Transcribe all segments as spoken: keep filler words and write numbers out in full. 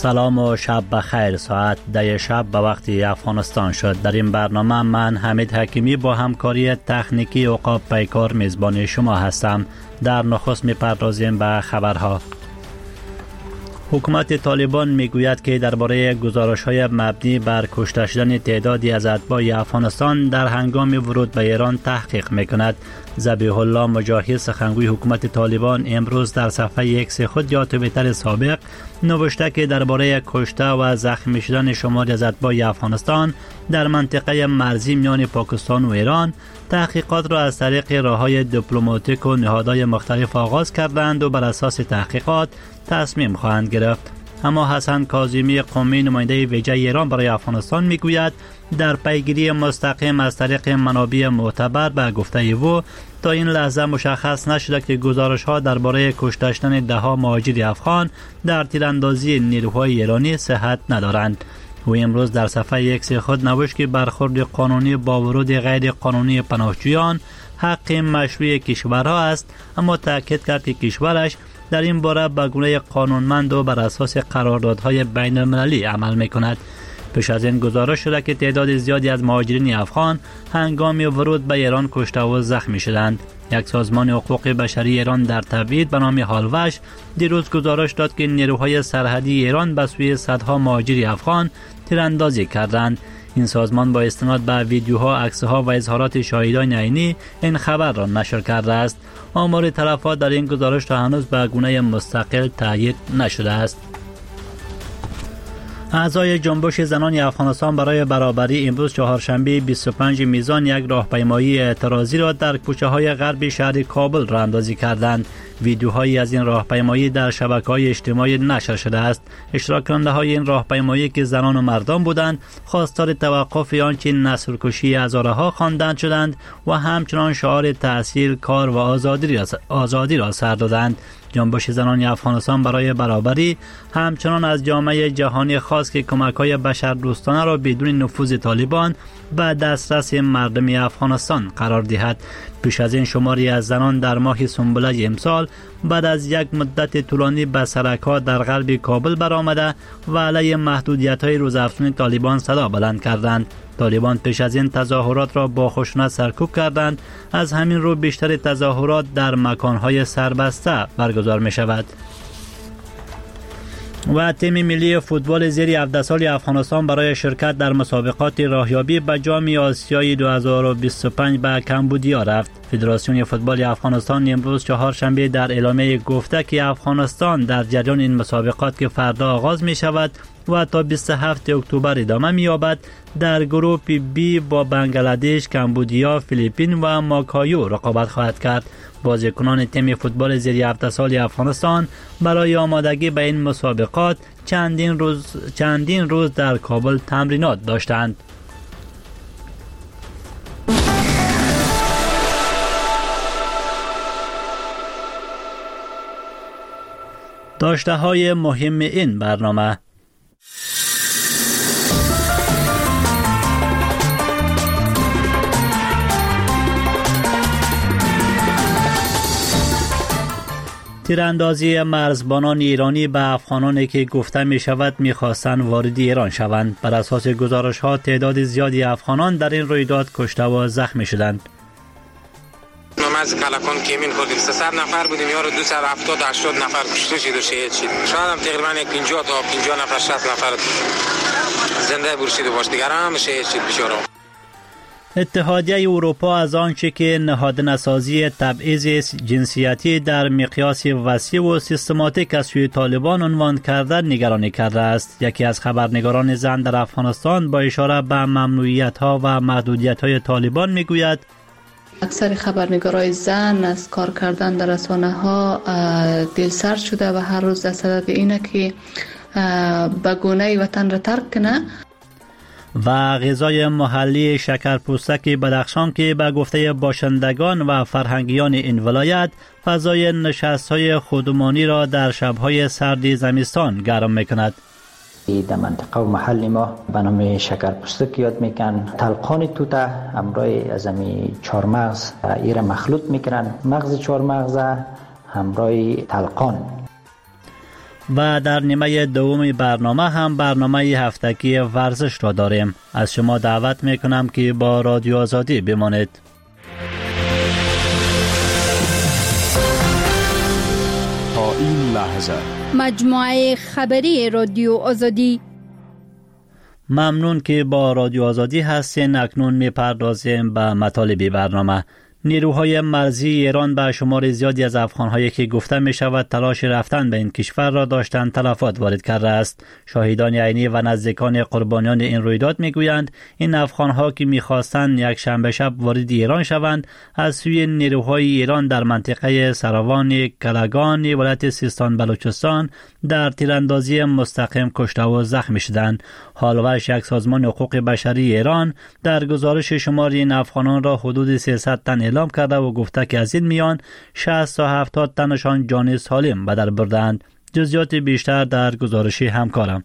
سلام و شب بخیر. ساعت ده شب به وقت افغانستان شد. در این برنامه من حمید حکیمی با همکاری تکنیکی عقاب پیکار میزبان شما هستم. در نخست میپردازیم به خبرها. حکومت طالبان میگوید که درباره گزارش‌های مبنی بر کشته شدن تعدادی از اتباع افغانستان در هنگام ورود به ایران تحقیق میکند. ذبیح الله مجاهد سخنگوی حکومت طالبان امروز در صفحه ایکس خود یا توییتر سابق نوشته که درباره کشته و زخمی شدن شماری از اتباع افغانستان در منطقه مرزی میان پاکستان و ایران تحقیقات را از طریق راه‌های دیپلماتیک و نهادهای مختلف آغاز کردند و بر اساس تحقیقات تصمیم خواهند گرفت. اما حسن کاظمی قمی نماینده ویژه ایران برای افغانستان میگوید در پیگیری مستقیم از طریق منابع معتبر به گفته او تا این لحظه مشخص نشده که گزارش‌ها درباره کشته شدن ده‌ها مهاجر افغان در تیراندازی نیروهای ایرانی صحت ندارند. او امروز در صفحه ایکس خود نوشت که برخورد قانونی با ورود غیر قانونی پناهجویان حق مشروع کشورها است، اما تاکید کرد که کشورش در این باره به گونه قانونمند و بر اساس قراردادهای بین المللی عمل می‌کند. پیش از این گزارش شده که تعداد زیادی از مهاجرین افغان هنگام ورود به ایران کشته و زخمی شدند. یک سازمان حقوق بشری ایران در تبعید به نام هالوش دیروز گزارش داد که نیروهای سرحدی ایران به سوی صدها مهاجر افغان تیراندازی کردند. این سازمان با استناد به ویدیوها، عکسها و اظهارات شاهدان عینی این خبر را نشر کرده است. آمار تلفات در این گزارش تا هنوز به گونه مستقل تایید نشده است. اعضای جنبش زنان افغانستان برای برابری امروز چهارشنبه بیست و پنج میزان یک راهپیمایی اعتراضی را در کوچه‌های غربی شهر کابل راه اندازی کردند. ویدیوهایی از این راهپیمایی در شبکه‌های اجتماعی نشر شده است. اشتراک کننده‌های این راهپیمایی که زنان و مردان بودند، خواستار توقف آنچه نسل‌کشی هزارها خواندند شدند و همچنان شعار تحصیل، کار و آزادی را, آزادی را سر دادند. جنبش زنان افغانستان برای برابری همچنان از جامعه جهانی خواست که کمک‌های بشردوستانه را بدون نفوذ طالبان به دسترس مردم افغانستان قرار دهد. پیش از این شماری از زنان در ماه سنبله امسال بعد از یک مدت طولانی به سرک‌ها در غرب کابل برآمده و علیه محدودیت‌های روزافزون طالبان صدا بلند کردند. طالبان پیش از این تظاهرات را با خشونت سرکوب کردند. از همین رو بیشتر تظاهرات در مکان‌های سربسته برگزار می‌شود. و تیم ملی فوتبال زیر هفده سال افغانستان برای شرکت در مسابقات راهیابی به جام آسیای دو هزار و بیست و پنج به کمبودیا رفت. فدراسیون فوتبال افغانستان امروز چهارشنبه در اعلامیه گفته که افغانستان در جریان این مسابقات که فردا آغاز می شود و تا بیست و هفتم اکتبر ادامه می یابد در گروپ بی با بنگلادش، کمبودیا، فیلیپین و ماکایو رقابت خواهد کرد. بازیکنان تیم فوتبال زیر هفده سال افغانستان برای آمادگی به این مسابقات چندین روز چندین روز در کابل تمرینات داشتند. داشته های مهم این برنامه: تیراندازی مرزبانان ایرانی به افغانانی که گفته می شود می خواستند وارد ایران شوند. بر اساس گزارش ها تعداد زیادی افغانان در این رویداد کشته و زخمی شدند. از کلکان کیمین کردیم سیصد نفر بودیم، یارو دویست و هفتاد هشتاد نفر کشته شد و شهید شد. شاید هم تقریبا پنجاه تا پنجاه نفر شصت نفر زنده برشید و باش، دیگر هم شهید شد بیچاره. اتحادیه اروپا از آنچه که نهادینه‌سازی تبعیض جنسیتی در مقیاس وسیع و سیستماتیک از سوی طالبان عنوان کرده نگرانی کرده است. یکی از خبرنگاران زن در افغانستان با اشاره به ممنوعیت‌ها و محدودیت‌های طالبان میگوید اکثر خبرنگارای زن از کار کردن در رسانه‌ها دلسرد شده و هر روز در صدد اینه که به گونه وطن را ترک کنه. و غذای محلی شکرپوستک بدخشان که به گفته باشندگان و فرهنگیان این ولایت فضای نشست‌های خودمانی را در شب‌های سرد زمستان گرم می‌کند. در منطقه و محل ما به نام شکرپوستک یاد میکن. تلقان توته همراه از امی چهارمغز ایر مخلوط میکنن، مغز چهارمغز همراه تلقان. و در نیمه دوم برنامه هم برنامه هفتگی ورزش را داریم. از شما دعوت میکنم که با رادیو آزادی بمانید. تا این لحظه مجموعه خبری رادیو آزادی. ممنون که با رادیو آزادی هستین. اکنون میپردازیم به مطالب برنامه. نیروهای مرزی ایران به شمار زیادی از افغان‌هایی که گفته می شود تلاش رفتن به این کشور را داشتند تلفات وارد کرده است. شاهدان عینی و نزدیکان قربانیان این رویداد می گویند این افغان‌ها که می خواستند یک شنبه شب وارد ایران شوند از سوی نیروهای ایران در منطقه سراوان کلگان ولایت سیستان بلوچستان در تیراندازی مستقیم کشته و زخمی شدند. حالوش یک سازمان حقوق بشری ایران در گزارش شمار این افغانان را حدود سیصد تن اعلام کرده و گفته که از این میان شصت تا هفتاد تنشان جان سالم به در بردند. جزئیات بیشتر در گزارش همکارم.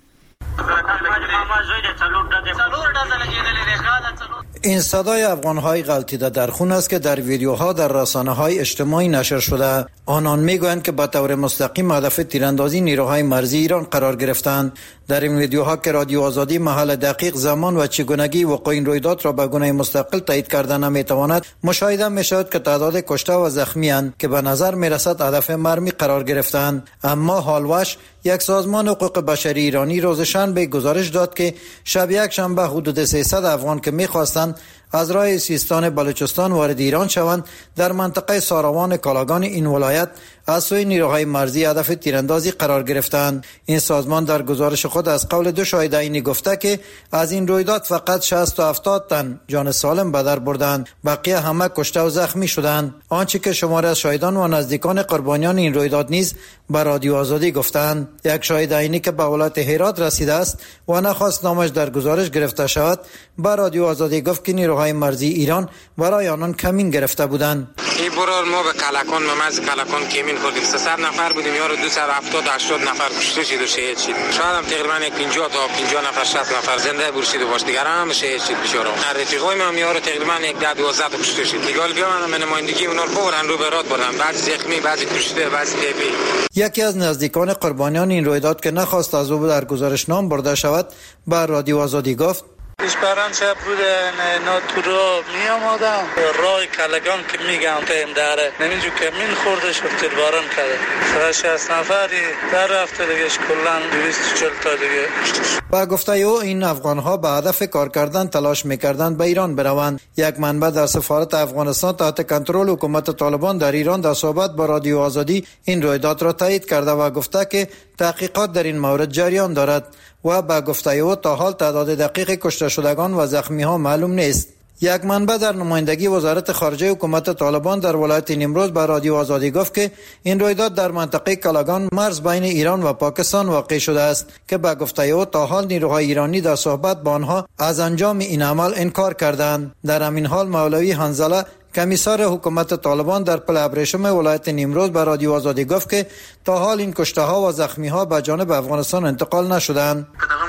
این صدای افغان‌های غلطیده در خون است که در ویدیوها در رسانه‌های اجتماعی نشر شده. آنان میگویند که به طور مستقیم هدف تیراندازی نیروهای مرزی ایران قرار گرفتند. در این ویدیوها که رادیو آزادی محل دقیق، زمان و چگونگی وقوع این رویداد را به گونه مستقل تایید کرده نمیتواند، مشاهده میشود که تعداد کشته و زخمی اند که به نظر میرسد هدف مرمی قرار گرفتند. اما حالوش یک سازمان حقوق بشری ایرانی روز شنبه گزارش داد که شب یک شنبه حدود سیصد افغان که میخواستند از راه سیستان بلوچستان وارد ایران شوند در منطقه ساروان کالاگان این ولایت از سوی نیروهای مرزی هدف تیراندازی قرار گرفتند. این سازمان در گزارش خود از قول دو شاهد عینی گفته که از این رویداد فقط شصت تا هفتاد تن جان سالم به در بردند، بقیه همه کشته و زخمی شدند. آنچه که شماری از شاهدان و نزدیکان قربانیان این رویداد نیز به رادیو آزادی گفتند. یک شاهد عینی که به ولایت هرات رسیده است و نخواست نامش در گزارش گرفته شود به رادیو آزادی گفت که نیروهای مرزی ایران برای آنان کمین گرفته بودند. این برار ما به کلکان ما از کلکان کمین کردیم، سیصد نفر بودیم، یارو دویست و هفتاد هشتاد نفر کشته شد و شهید شد. شاید هم تقریبا پنجاه تا پنجاه نفر شصت نفر زنده برشید و باش دیگر هم شهید شد بیچاره. رفیقای ما یارو تقریبا یک ده دوازده کشته شد. دیگه بیا من نمایندگی اونا رو برن رو برات بردن، بعضی زخمی، بعضی کشته، بعضی تپی. یکی از نزدیکان قربانیان این رویداد که نخواست از او در گزارش نام برده شود به رادیو آزادی گفت: اسپران شب بوده نه تو رو می آمدم رای کلگان که میگم تیم داره نمیجو که من خورده شد تیرباران کرده شصت نفری در رفته دیگه کلن دویست و چهل تا دیگه. با گفته او این افغان‌ها به هدف کار کردن تلاش می‌کردند به ایران بروند. یک منبع در سفارت افغانستان تحت کنترل حکومت طالبان در ایران در صحبت با رادیو آزادی این رویداد را تایید کرده و گفته که تحقیقات در این مورد جریان دارد و با گفته او تا حال تعداد دقیق کشته شدگان و زخمی ها معلوم نیست. یک منبع در نمایندگی وزارت خارجه حکومت طالبان در ولایت نیمروز به رادیو آزادی گفت که این رویداد در منطقه کلاگان مرز بین ایران و پاکستان واقع شده است که با گفته او تا حال نیروهای ایرانی در صحبت با آنها از انجام این عمل انکار کردند. در همین حال مولوی حنظله کمیسار حکومت طالبان در پل ابریشم ولایت نیمروز به رادیو آزادی گفت که تا حال این کشته ها و زخمی ها به جانب افغانستان انتقال نشدند.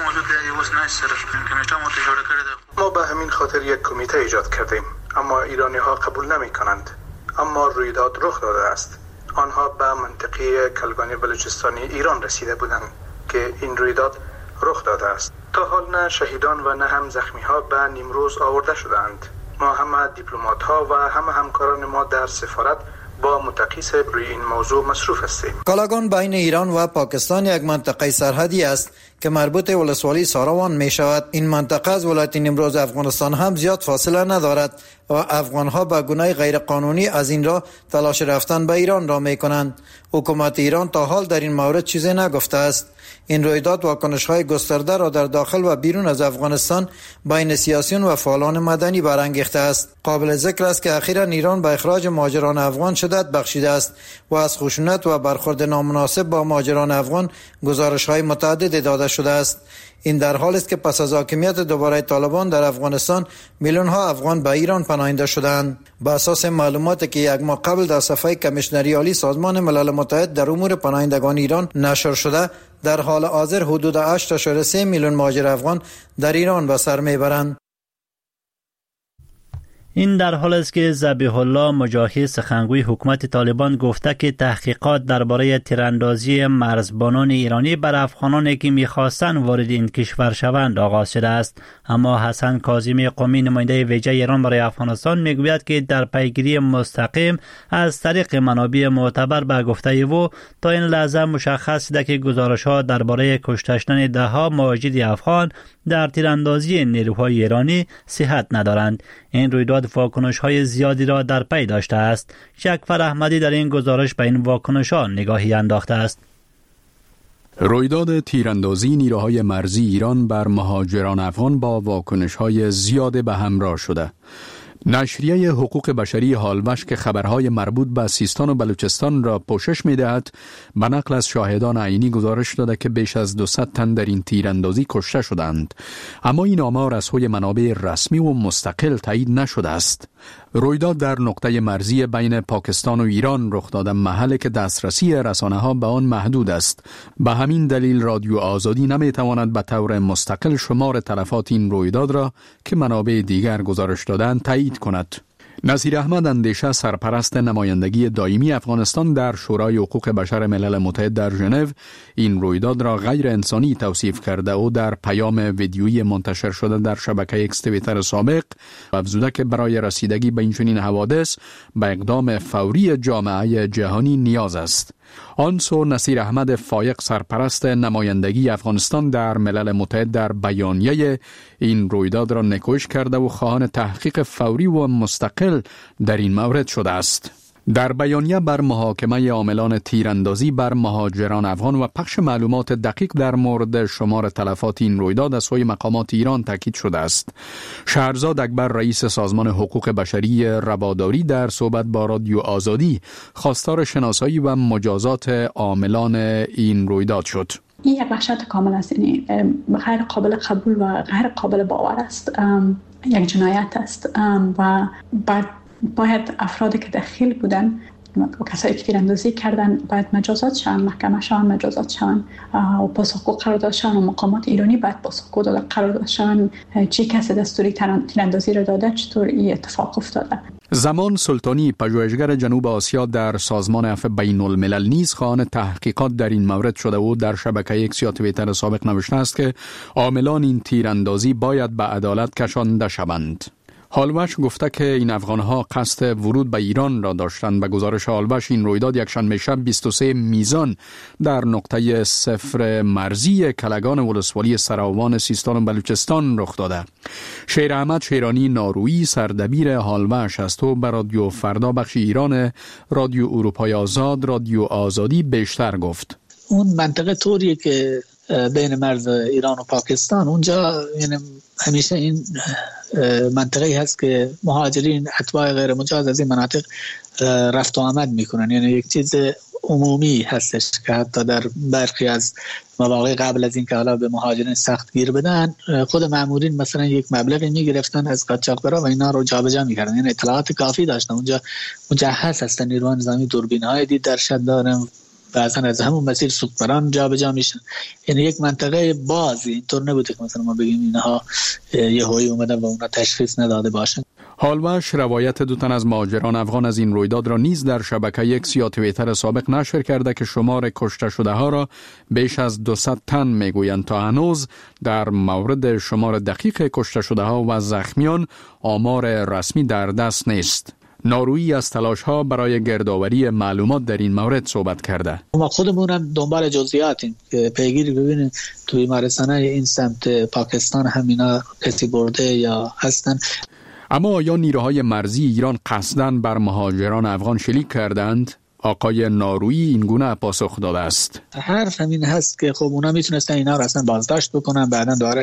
ما به همین خاطر یک کمیته ایجاد کردیم، اما ایرانی ها قبول نمی کنند. اما رویداد رخ داده است. آنها به منطقه کلگانی بلوچستانی ایران رسیده بودند که این رویداد رخ داده است. تا حال نه شهیدان و نه هم زخمی ها به نیمروز آورده شدند. ما همه دیپلمات ها و همه همکاران ما در سفارت با متقیس روی این موضوع مصروف هستیم. کالاگان بین ایران و پاکستان یک منطقه سرحدی است که مربوط ولسوالی ساروان می شود. این منطقه از ولایت نیمروز افغانستان هم زیاد فاصله ندارد و افغان ها به گونه غیر قانونی از این را تلاش رفتن به ایران را می کنند. حکومت ایران تا حال در این مورد چیزی نگفته است. این رویداد واکنش های گسترده را در داخل و بیرون از افغانستان بین سیاسیون و فعالان مدنی برانگیخته است. قابل ذکر است که اخیراً ایران به اخراج مهاجران افغان شدت بخشیده است و از خشونت و برخورد نامناسب با مهاجران افغان گزارش های متعدد داده شده است. این در حالی است که پس از حاکمیت دوباره طالبان در افغانستان میلیون ها افغان به ایران پناهنده شدند. بر اساس معلوماتی که یک ماه قبل در صفحه کمیشنری عالی سازمان ملل متحد در امور پناهندگان ایران نشر شده، در حال حاضر حدود هشت اشاره سه میلیون مهاجر افغان در ایران به سر میبرند. این در حال است که ذبیح الله مجاهد سخنگوی حکومت طالبان گفته که تحقیقات درباره تیراندازی مرزبانان ایرانی بر افغانانی که می‌خواستند وارد این کشور شوند آغاز شده است. اما حسن کاظمی قمی نماینده ویژه ایران برای افغانستان میگوید که در پیگیری مستقیم از طریق منابع معتبر به گفته او تا این لحظه مشخص شده که گزارش‌ها درباره کشته شدن ده‌ها مهاجر افغان در تیراندازی نیروهای ایرانی صحت ندارند. این رویداد واکنش‌های زیادی را در پی داشته است. شکفر احمدی در این گزارش به این واکنش‌ها نگاهی انداخته است. رویداد تیراندازی نیروهای مرزی ایران بر مهاجران افغان با واکنش‌های زیاد به همراه شده. نشریه حقوق بشری هالوش که خبرهای مربوط به سیستان و بلوچستان را پوشش می‌دهد، به نقل از شاهدان عینی گزارش داده که بیش از دویست تن در این تیراندازی کشته شدند. اما این آمار از سوی منابع رسمی و مستقل تایید نشده است. رویداد در نقطه مرزی بین پاکستان و ایران رخ داده، محلی که دسترسی رسانه‌ها به آن محدود است. به همین دلیل رادیو آزادی نمی‌تواند به طور مستقل شمار تلفات این رویداد را که منابع دیگر گزارش دادند تایید کند. نصیر احمد اندیشه، سرپرست نمایندگی دائمی افغانستان در شورای حقوق بشر ملل متحد در ژنو، این رویداد را غیر انسانی توصیف کرده و در پیام ویدیویی منتشر شده در شبکه اکس توییتر سابق افزوده که برای رسیدگی به این چنین حوادث به اقدام فوری جامعه جهانی نیاز است. آن سو نصیر احمد فایق، سرپرست نمایندگی افغانستان در ملل متحد، در بیانیه این رویداد را نکوش کرده و خواهان تحقیق فوری و مستقل در این مورد شده است. در بیانیه بر محاکمه عاملان تیراندازی بر مهاجران افغان و پخش معلومات دقیق در مورد شمار تلفات این رویداد از سوی مقامات ایران تاکید شده است. شهرزاد اکبر، رئیس سازمان حقوق بشری رواداری، در صحبت با رادیو آزادی خواستار شناسایی و مجازات عاملان این رویداد شد. این یک وحشت کامل است، یعنی غیر قابل قبول و غیر قابل باور است. یک جنایت است و بعد باید افرادی که دخیل بودن و کسایی که تیراندازی کردن باید مجازات شوند، محکمه شوند، مجازات شوند و پاسخگو قرار داده شوند و مقامات ایرانی باید پاسخگو داده قرار داده شوند. چی کسی دستوری تیراندازی را داده، چطور این اتفاق افتاده. زمان سلطانی، پژوهشگر جنوب آسیا در سازمان عفو بین الملل، نیز خواهان تحقیقات در این مورد شده و در شبکه اکس یا توییتر سابق نوشته است که عاملان این تیراندازی باید به عدالت کشانده شوند. هالوش گفته که این افغانها قصد ورود به ایران را داشتند. به گزارش هالوش، این رویداد یکشنبه شب بیست و سه میزان در نقطه صفر مرزی کلگان ولسوالی سراوان سیستان و بلوچستان رخ داده. شیر احمد شیرانی نارویی، سردبیر هالوش است و به رادیو فردا بخش ایران رادیو اروپای آزاد رادیو آزادی بیشتر گفت. اون منطقه طوریه که بین مرز ایران و پاکستان، اونجا یعنی همیشه این منطقه‌ای هست که مهاجرین اتباع غیر مجاز از این مناطق رفت و آمد میکنن. یعنی یک چیز عمومی هستش که حتی در برخی از مواقع قبل از این که حالا به مهاجرین سخت گیر بدن، خود مامورین مثلا یک مبلغی میگرفتن از قاچاقبرا و اینا رو جابجا میکردن. یعنی اطلاعات کافی داشتن. اونجا مجهز هستن، نیروهای نظامی دوربین‌های دید در شد دارن، بعضا از همون مسیر سوپران جا به جا میشن. یعنی یک منطقه بازی، اینطور نبوده که مثلا ما بگیم اینها یه هوی اومدن و اونا تشخیص نداده باشن. هالوش روایت دو تن از مهاجران افغان از این رویداد را نیز در شبکه اکس یا توییتر سابق نشر کرده که شمار کشته شده ها را بیش از دویست تن میگویند. تا هنوز در مورد شمار دقیق کشته شده ها و زخمیان آمار رسمی در دست نیست. نارویی از تلاش ها برای گردآوری معلومات در این مورد صحبت کرده. ما خودمون هم دنبال جزئیاتیم که پیگیری ببینیم توی بیمارستانه این سمت پاکستان همینا کسی برده یا هستن. اما آیا نیروهای مرزی ایران قصداً بر مهاجران افغان شلیک کردند؟ آقای نارویی این گونه پاسخ داده است. حرف همین هست که خب اونا میتونستن اینا رو اصلا بازداشت بکنن، بعداً دوباره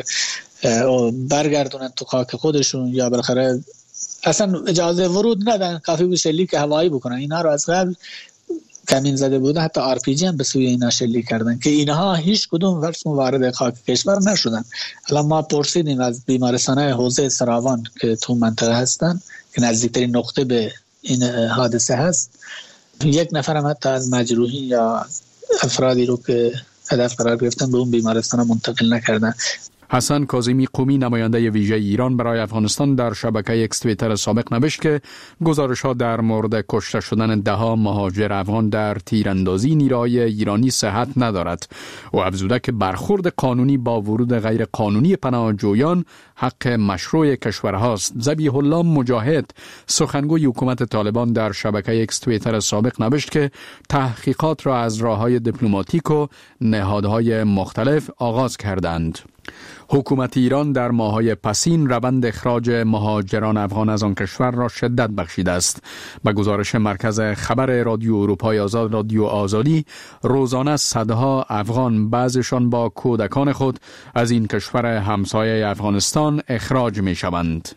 برگردونن تو خاک خودشون یا بالاخره اصلا اجازه ورود ندن، کافی بود شلیک هوایی بکنن. اینا رو از قبل کمین زده بودن، حتی آر پی جی هم به سوی اینا شلیک کردن که اینها هیچ کدوم ورسم وارد خاک کشور نشدن. الان ما پرسیدیم از بیمارستان‌های حوزه سراوان که تو منطقه هستن که نزدیکترین نقطه به این حادثه هست، یک نفر هم حتی از مجروحین یا افرادی رو که هدف قرار گرفتن به اون بیمارستان منتقل نکردن. حسن کاظمی قومی نماینده ویژه ایران برای افغانستان در شبکه اکس توییتر سابق نوشت که گزارش‌ها در مورد کشته شدن ده‌ها مهاجر افغان در تیراندازی نیروهای ایرانی صحت ندارد و افزوده که برخورد قانونی با ورود غیر قانونی پناهجویان حق مشروع کشورهاست. ذبیح الله مجاهد سخنگوی حکومت طالبان در شبکه اکس توییتر سابق نوشت که تحقیقات را از راه‌های دیپلماتیک و نهادهای مختلف آغاز کردند. حکومت ایران در ماه‌های پسین روند اخراج مهاجران افغان از آن کشور را شدت بخشیده است. به گزارش مرکز خبر رادیو اروپای آزاد رادیو آزادی، روزانه صدها افغان، بعضشان با کودکان خود، از این کشور همسایه افغانستان اخراج می‌شوند.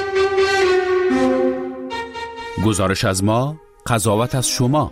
گزارش از ما، قضاوت از شما.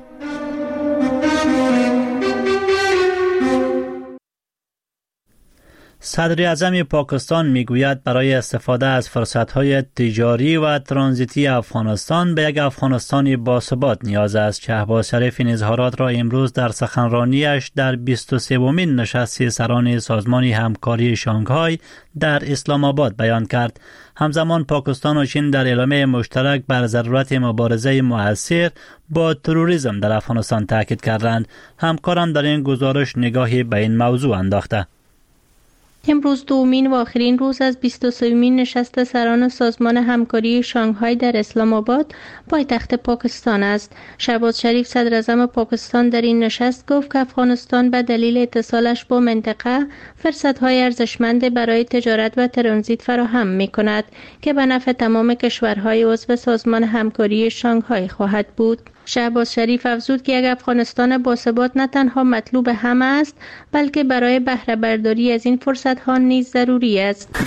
صدر اعظم پاکستان میگوید برای استفاده از فرصت‌های تجاری و ترانزیتی افغانستان به یک افغانستانی باثبات نیاز است. شهباز شریف این اظهارات را امروز در سخنرانیش در بیست و سومین نشست سران سازمان همکاری شانگهای در اسلام آباد بیان کرد. همزمان پاکستان و چین در اعلامیه مشترک بر ضرورت مبارزه مؤثر با تروریسم در افغانستان تاکید کردند. همکارم در این گزارش نگاهی به این موضوع انداخته. امروز دومین و آخرین روز از بیست و سومین نشست سران سازمان همکاری شانگهای در اسلام آباد پایتخت پاکستان است. شهباز شریف صدر اعظم پاکستان در این نشست گفت که افغانستان به دلیل اتصالش با منطقه فرصت‌های ارزشمند برای تجارت و ترانزیت فراهم می‌کند که به نفع تمام کشورهای عضو سازمان همکاری شانگهای خواهد بود. شهباز شریف افزود که یک افغانستان باثبات نه تنها مطلوب همه است بلکه برای بهره برداری از این فرصت ها نیز ضروری است.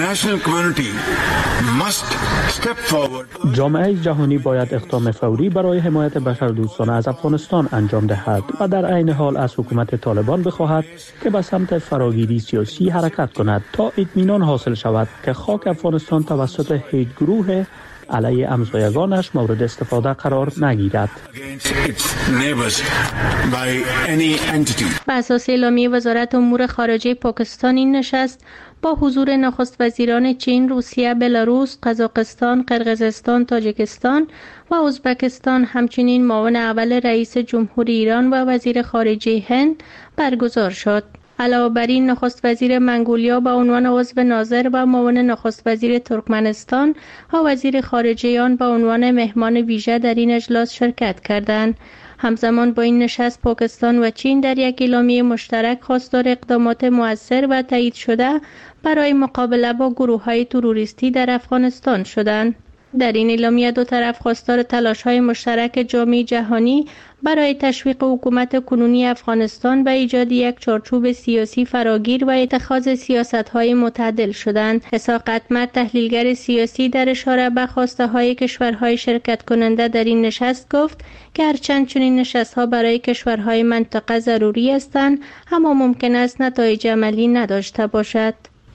جامعه جهانی باید اقدام فوری برای حمایت بشردوستانه از افغانستان انجام دهد و در عین حال از حکومت طالبان بخواهد که به سمت فراگیری سیاسی حرکت کند تا اطمینان حاصل شود که خاک افغانستان توسط هیچ گروه علیه همسایگانش مورد استفاده قرار نگیرد. به اساس اعلامیه وزارت امور خارجه پاکستان این نشست با حضور نخست وزیران چین، روسیه، بلاروس، قزاقستان، قرقیزستان، تاجیکستان و ازبکستان، همچنین معاون اول رئیس جمهور ایران و وزیر خارجه هند برگزار شد. علاوه بر این نخست وزیر منگولیا به عنوان عضو ناظر و معاون نخست وزیر ترکمنستان و وزیر خارجه آن به عنوان مهمان ویژه در این اجلاس شرکت کردند. همزمان با این نشست پاکستان و چین در یک اعلامیه مشترک خواستار اقدامات مؤثر و تایید شده برای مقابله با گروه‌های تروریستی در افغانستان شدند. در این اعلامیه دو طرف خواستار تلاش‌های مشترک جامعه جهانی برای تشویق حکومت کنونی افغانستان و ایجاد یک چارچوب سیاسی فراگیر و اتخاذ سیاست‌های متعادل شدند. اسحاق احمد، تحلیلگر سیاسی، در اشاره به خواسته‌های کشورهای شرکت کننده در این نشست گفت که هرچند چنین نشست‌ها برای کشورهای منطقه ضروری هستند، اما ممکن است نتایج عملی نداشته باشد.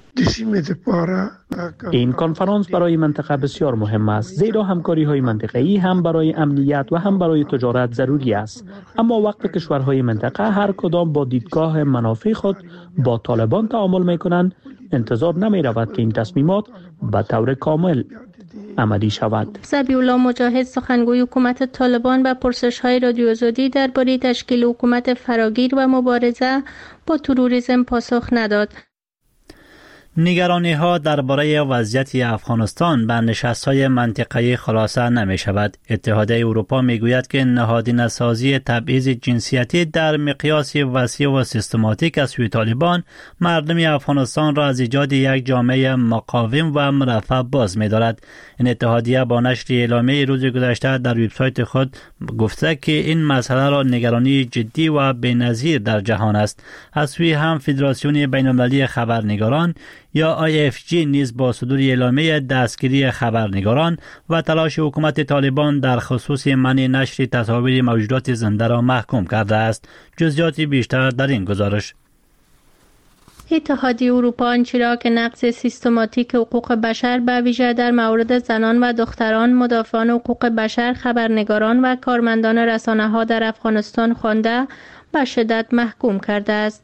این کنفرانس برای منطقه بسیار مهم است، زیرا همکاری های منطقه‌ای هم برای امنیت و هم برای تجارت ضروری است. اما وقت کشورهای منطقه هر کدام با دیدگاه منافع خود با طالبان تعامل می‌کنند، انتظار نمی‌رود که این تصمیمات به طور کامل عملی شود. ذبیح الله مجاهد سخنگوی حکومت طالبان به پرسش‌های رادیو آزادی درباره تشکیل حکومت فراگیر و مبارزه با تروریسم پاسخ نداد. نگرانی ها درباره وضعیت افغانستان به نشست‌های منطقه‌ای خلاصه نمی شود. اتحادیه اروپا می گوید که نهادینه سازی تبعیض جنسیتی در مقیاس وسیع و سیستماتیک از سوی طالبان مردم افغانستان را از ایجاد یک جامعه مقاوم و مرفه باز می دارد. این اتحادیه با نشر اعلامیه روز گذشته در وبسایت خود گفته که این مسئله را نگرانی جدی و بی‌نظیر در جهان است. از سوی هم فدراسیون بین‌المللی خبرنگاران یا آی اف جی نیز با صدور اعلامیه دستگیری خبرنگاران و تلاش حکومت طالبان در خصوص منع نشر تصاویر موجودات زنده را محکوم کرده است. جزئیات بیشتر در این گزارش. اتحادیه اروپا آنچه را که نقض سیستماتیک حقوق بشر به ویژه در مورد زنان و دختران، مدافعان حقوق بشر، خبرنگاران و کارمندان رسانه‌ها در افغانستان خوانده به شدت محکوم کرده است.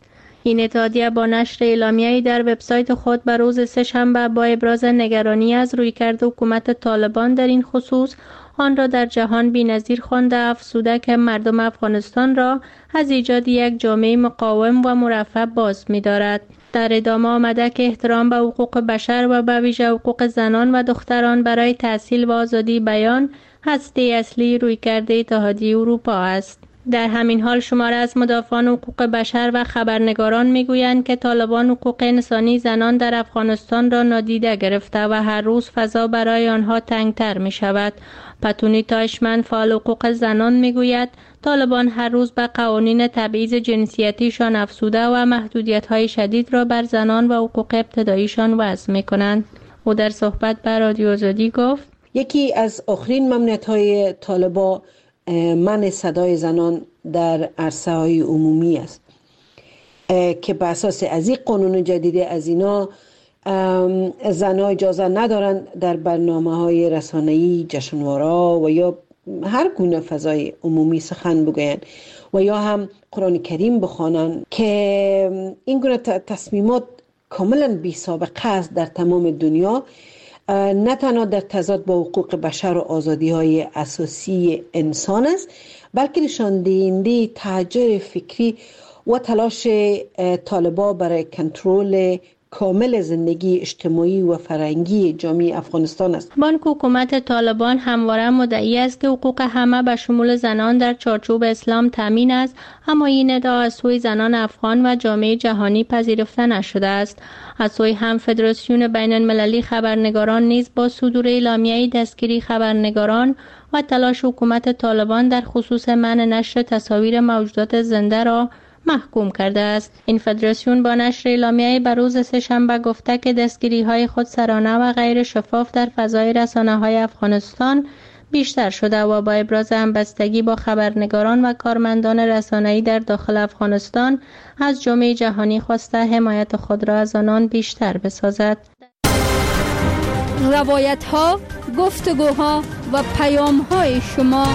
این اتحادیه با نشر اعلامیه‌ای در وبسایت خود به روز سه‌شنبه با ابراز نگرانی از رویکرد حکومت طالبان در این خصوص آن را در جهان بی‌نظیر خوانده افزوده که مردم افغانستان را از ایجاد یک جامعه مقاوم و مرفه باز می‌دارد. در ادامه آمده که احترام به حقوق بشر و به ویژه حقوق زنان و دختران برای تحصیل و آزادی بیان هسته اصلی رویکرد اتحادیه اروپا است. در همین حال شماره از مدافعان حقوق بشر و خبرنگاران میگویند که طالبان حقوق انسانی زنان در افغانستان را نادیده گرفته و هر روز فضا برای آنها تنگتر می شود. پتونی تایشمن فعال حقوق زنان میگوید طالبان هر روز به قوانین تبعیض جنسیتیشان افزوده و محدودیت‌های شدید را بر زنان و حقوق ابتداییشان وضع می‌کنند. او در صحبت با رادیو آزادی گفت یکی از آخرین ممنوعیت‌های طالبان منع صدای زنان در عرصه‌های عمومی است که به اساس از این قانون جدید از اینا زنها اجازه ندارند در برنامه‌های رسانه‌ای، جشنواره‌ها و یا هر گونه فضای عمومی سخن بگویند و یا هم قرآن کریم بخوانند که این گونه تصمیمات کاملا بی سابقه است در تمام دنیا، نه تنها در تضاد با حقوق بشر و آزادی‌های اساسی انسان است بلکه نشان دهنده تهجر فکری و تلاش طالبان برای کنترل کامل زندگی اجتماعی و فرهنگی جامعه افغانستان است. بانک حکومت طالبان همواره مدعی است که حقوق همه به شمول زنان در چارچوب اسلام تامین است، اما این ادعا از سوی زنان افغان و جامعه جهانی پذیرفته نشده است. از سوی هم فدراسیون بین المللی خبرنگاران نیز با صدور اعلامیه‌ای دستگیری خبرنگاران و تلاش حکومت طالبان در خصوص منع نشر تصاویر موجودات زنده را محکوم کرده است. این فدراسیون با نشر اعلامیه‌ای بر روز سه‌شنبه گفته که دستگیری‌های خودسرانه و غیر شفاف در فضای رسانه‌های افغانستان بیشتر شده و با ابراز همبستگی با خبرنگاران و کارمندان رسانه‌ای در داخل افغانستان از جامعه جهانی خواسته حمایت خود را از آنان بیشتر بسازد. روایت‌ها، گفتگوها و پیام‌های شما.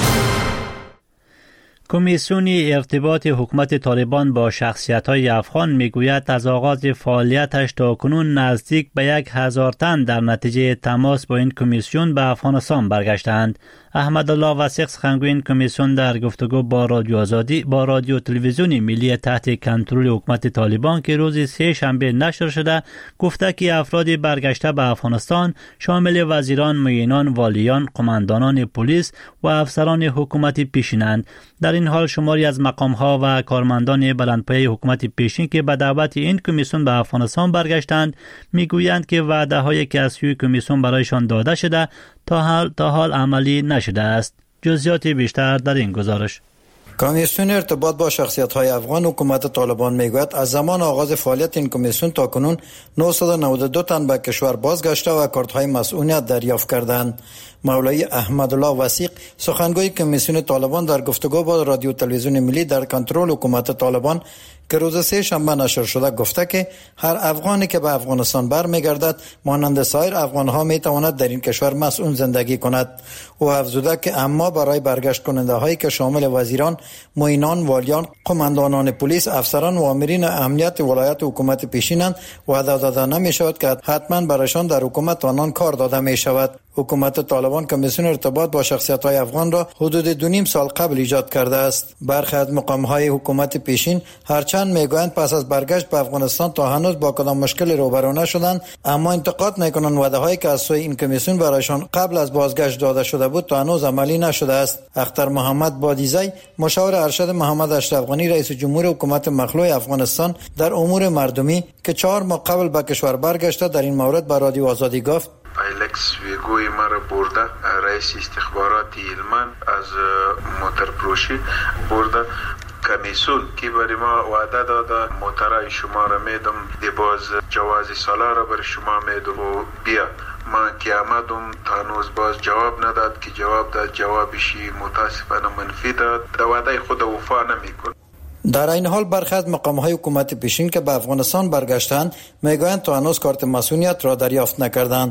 کمیسیون ارتباط حکومت طالبان با شخصیت‌های افغان میگوید از آغاز فعالیتش تا کنون نزدیک به یک هزار تن در نتیجه تماس با این کمیسیون به افغانستان برگشتند. احمدالله وثیق سخنگوی این کمیسیون در گفتگو با رادیو آزادی با رادیو تلویزیونی ملی تحت کنترل حکومت طالبان که روز سه شنبه نشر شده گفته که افراد برگشته به افغانستان شامل وزیران، معینان، والیان، قماندانان پلیس و افسران حکومت پیشینند. در این حال شماری از مقام‌ها و کارمندان بلندپایه حکومت پیشین که به دعوت این کمیسیون به افغانستان برگشتند میگویند که وعده‌هایی که از سوی کمیسیون برایشان داده شده تا حال تا حال عملی نشده است. جزئیات بیشتر در این گزارش. کمیسیون ارتباط با شخصیت‌های افغان حکومت طالبان میگوید از زمان آغاز فعالیت این کمیسیون تا کنون نهصد و نود و دو تن به کشور بازگشته و کارت‌های مسئولیت دریافت کردند. مولوی احمدالله وثیق سخنگوی کمیسیون طالبان در گفتگو با رادیو تلویزیون ملی در کنترل حکومت طالبان که روز سه شنبه نشر شده گفته که هر افغانی که به افغانستان برمیگردد مانند سایر افغان‌ها میتواند در این کشور مسئول زندگی کند. او افزوده که اما برای برگشت کننده هایی که شامل وزیران، معینان، والیان، قماندانان پلیس، افسران و آمرین امنیت ولایت حکومت پیشینند وعده داده نمی شود که حتما برایشان در حکومت آنان کار داده می شود. حکومت طالبان کمیسیون ارتباط با شخصیت‌های افغان را حدود دو نیم سال قبل ایجاد کرده است. برخی از مقام‌های حکومت پیشین هرچند میگویند پس از برگشت به افغانستان تا هنوز با کدام مشکل روبرو نشدند، اما انتقاد میکنند وعده‌هایی که از سوی این کمیسیون برایشان قبل از بازگشت داده شده بود تا هنوز عملی نشده است. اختر محمد بادیزی، مشاور ارشد محمد اشرف غنی رئیس جمهور حکومت مخلوع افغانستان در امور مردمی که چهار ماه قبل به کشور برگشته، در این مورد به رادیو آزادی گفت: ایلکس ویگوی مرا برده، رئیس استخبارات ایلمان از موتر پروشی برده. کمیسیون که برای ما وعده داده موترای شما را میدم، دی باز جواز سالا را بر شما میدم و بیا. ما که آمدم تانوز باز جواب نداد، که جواب داد جوابشی متاسفانه منفی داد. د وعده خود وفا نمیکنه. در این حال برخی از مقام‌های حکومت پیشین که به افغانستان برگشتند میگویند تا هنوز کارت مسئولیت را دریافت نکردند.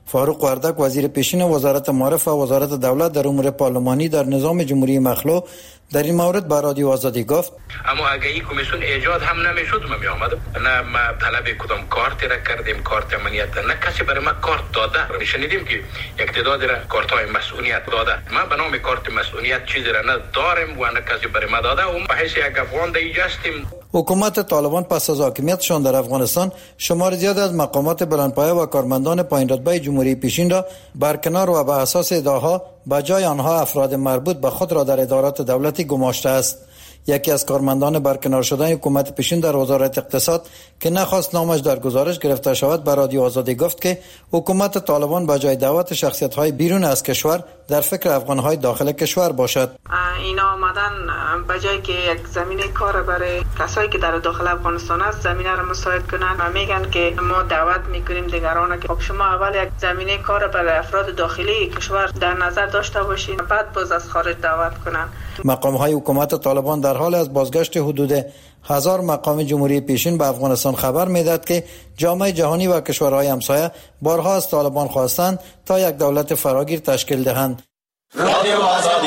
فاروق وردک وزیر پیشین وزارت معارف و وزارت دولت در امور پارلمانی در نظام جمهوری مخلوع در این مورد به رادیو آزادی گفت اما اگه این کمیسیون ایجاد هم نمیشد ما می آمدم نه ما طلب کدام کارتی را کردیم کارت امنیت نه کسی برای ما کارت داده شنیدیم که یک تعداد را کارت های مسئولیت داده ما به نام کارت مسئولیت چیزی را نداریم و نه کسی برای ما داده و به حیث یک افغان دیگه هستیم. حکومت طالبان پس از حاکمیتشان در افغانستان شمار زیاد از مقامات بلندپایه و کارمندان پایین رتبه جمهوری پیشین را برکنار و به اساس ادعاها به جای آنها افراد مربوط به خود را در ادارات دولتی گماشته است. یکی از کارمندان برکنار شدن حکومت پیشین در وزارت اقتصاد که نخواست نامش در گزارش گرفته شود به رادیو آزادی گفت که حکومت طالبان به جای دعوت شخصیت‌های بیرون از کشور در فکر افغان‌های داخل کشور باشد. اینا آمدن به جای که یک زمینه کار برای کسایی که در داخل افغانستان است زمینه را مساعد کنن و میگن که ما دعوت میکنیم دیگران که خب شما اول یک زمینه کار برای افراد داخلی کشور در نظر داشته باشین بعد باز از خارج دعوت کنن. مقام‌های حکومت طالبان در حال از بازگشت حدود هزار مقام جمهوری پیشین به افغانستان خبر میداد که جامعه جهانی و کشورهای همسایه بارها از طالبان خواستند تا یک دولت فراگیر تشکیل دهند. رادیو آزادی.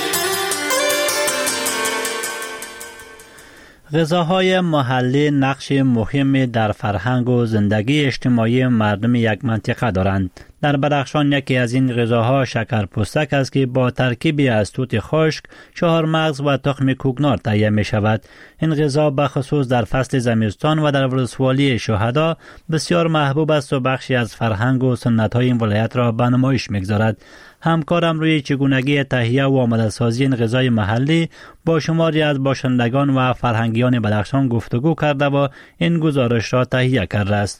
غذاهای محلی نقش مهمی در فرهنگ و زندگی اجتماعی مردم یک منطقه دارند. در بدخشان یکی از این غذاها شکرپوستک است که با ترکیبی از توت خشک، چهار مغز و تخم کوکنار تهیه می شود. این غذا به خصوص در فصل زمستان و در ولسوالی شهدا بسیار محبوب است و بخشی از فرهنگ و سنت های این ولایت را به نمایش می‌گذارد. همکارم روی چگونگی تهیه و آماده سازی این غذای محلی با شماری از باشندگان و فرهنگیان بدخشان گفتگو کرده و این گزارش را تهیه کرده است.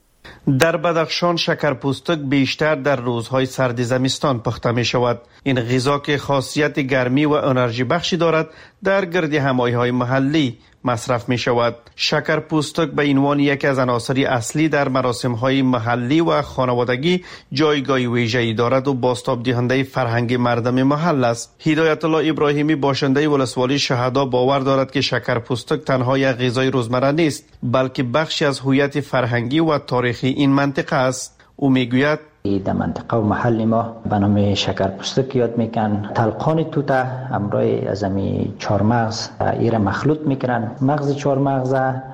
در بدخشان شکرپوستک بیشتر در روزهای سرد زمستان پخته می شود. این غذا که خاصیت گرمی و انرژی بخشی دارد در گرد همایهای محلی مصرف می شود. شکرپوستک به عنوان یکی از عناصر اصلی در مراسم‌های محلی و خانوادگی جایگاه ویژه‌ای دارد و بازتاب دهنده فرهنگ مردم محل است. هدایت الله ابراهیمی باشنده ولسوالی شهدا باور دارد که شکرپوستک تنها یک غذای روزمره نیست بلکه بخشی از هویت فرهنگی و تاریخی این منطقه است. او میگوید در منطقه و محل ما به نام شکرپوستک یاد میکن. تلقان توته همراه از امی چهار مغز ایره مخلوط میکنن. مغز چهار مغز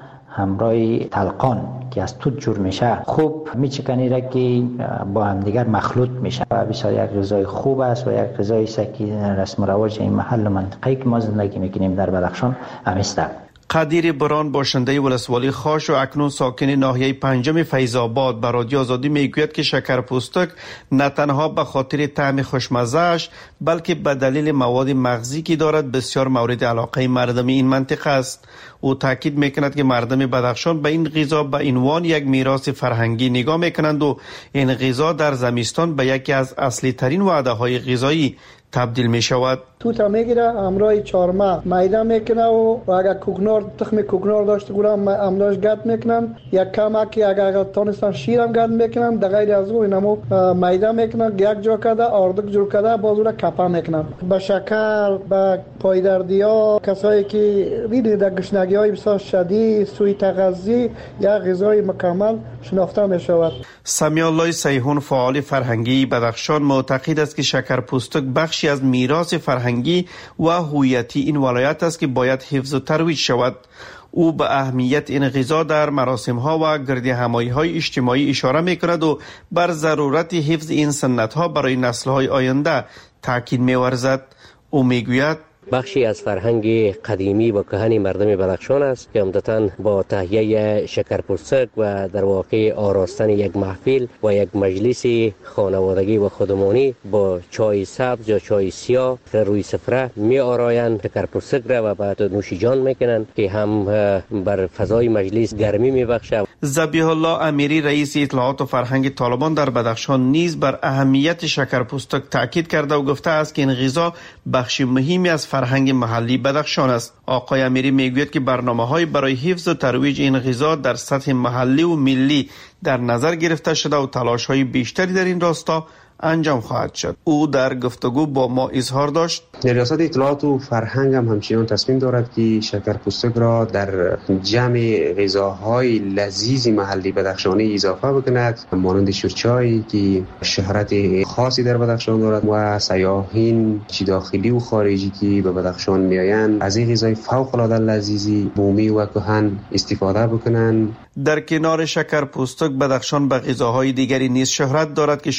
همراه تلقان که از توت جور میشه خوب میچکنی را که با هم دیگر مخلوط میشه و بسیار یک غذای خوب است و یک غذایی است که رسم و رواج این محل و منطقه‌ای که ما زندگی میکنیم در بدخشان همیسته. قدیر بران باشنده ولسوالی خاش و اکنون ساکن ناحیه پنجم فیض‌آباد به رادیو آزادی میگوید که شکرپوستک نه تنها به خاطر طعم خوشمزه‌اش بلکه به دلیل مواد مغزی که دارد بسیار مورد علاقه مردم این منطقه است. او تاکید میکند که مردم بدخشان به این غذا به عنوان یک میراث فرهنگی نگاه میکنند و این غذا در زمستان به یکی از اصلی ترین وعده‌های غذایی تبدیل می شود. توت میگیره همراه چهارمغز میده میکنه و اگر کوکنار تخم کوکنار داشته گورم املاش گرد میکنن یک کمکی اگر تونستن شیرم گرد میکنن در غیر از او اینمو میده میکنن یک جا کرده آردک جور کرده باز اون کپا میکنن. به شکر به پایدردی ها کسایی که ریده در گشنگی های بسیار شدید سوی تغذی یک غذای مکمل شناخته می شود. سمی الله سیحون فعال فرهنگی بدخشان معتقد است که شکرپوستک بخشی از میراث فرهنگی و هویتی این ولایت است که باید حفظ و ترویج شود. او به اهمیت این غذا در مراسم‌ها و گرد همایی‌های اجتماعی اشاره می‌کند و بر ضرورت حفظ این سنت‌ها برای نسل‌های آینده تاکید می‌ورزد. او می‌گوید بخشی از فرهنگ قدیمی و کهن مردم بدخشان است که عمدتاً با تهیه شکرپوستک و در واقع آراستن یک محفل و یک مجلس خانوادگی و خودمانی با چای سبز یا چای سیاه روی سفره می آرایند شکرپوستک را و بعد نوش جان میکنند که هم بر فضای مجلس گرمی می بخشد. ذبیح الله امیری رئیس اطلاعات و فرهنگ طالبان در بدخشان نیز بر اهمیت شکرپوستک تاکید کرده و گفته است که این غذا بخش مهمی از فرهنگ محلی بدخشان است. آقای امیری میگوید که برنامه‌های برای حفظ و ترویج این غذا در سطح محلی و ملی در نظر گرفته شده و تلاش‌های بیشتری در این راستا انجام خواهد شد. او در گفتگو با ما اظهار داشت ریاست اطلاعات و فرهنگ هم همچنان تصمیم دارد که شکرپوستک را در جمع غذاهای لذیذ محلی بدخشانی اضافه بکند، مانند شورچایی که شهرت خاصی در بدخشان دارد و سیاحین چه داخلی و خارجی که به بدخشان میآیند از این غذای فوق العاده لذیذ بومی و کهن استفاده بکنند. در کنار شکرپوستک بدخشان به غذاهای دیگری نیز شهرت دارد که